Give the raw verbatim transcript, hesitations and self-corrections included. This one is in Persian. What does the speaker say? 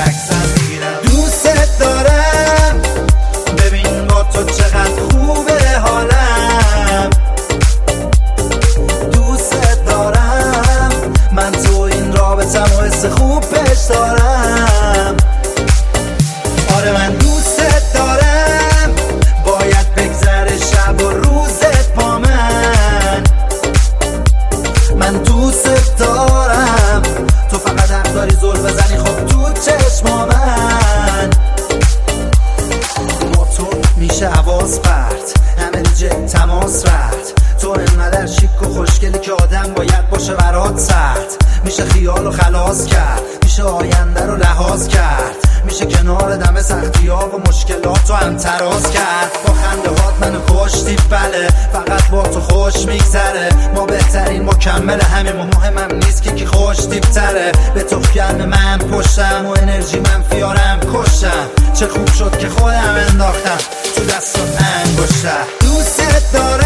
عکسم میگیرم. دوست دارم ببین با تو چقدر خوبه حالم، دوست دارم من تو این رابطم و حس خوب پیش دارم. آره من دوست دارم، باید بگذره شب و روزت با من. من دوست دارم تو فقط حق داری زل بزنی خب تو چشما من. با تو میشه حواس پرت، همه دیجه تماس رفت. تو انقدر شیک و خوشگلی که آدم باید باشه برات سخت. میشه خیال و خلاص کرد، میشه آینده رو لحاظ کرد، میشه کنار دم سختی ها و مشکلات رو هم تراز کرد. با خنده هات منو کشتی بله، فقط با تو خوش میگذره. ما بهترین مکمل همین، مهمم نیست که کی خوش تیپتره. به تو گرم من پشتم و انرژی منفیارم کشتم. چه خوب شد که خودم انداختم تو دست و انگشتم. دوست دارم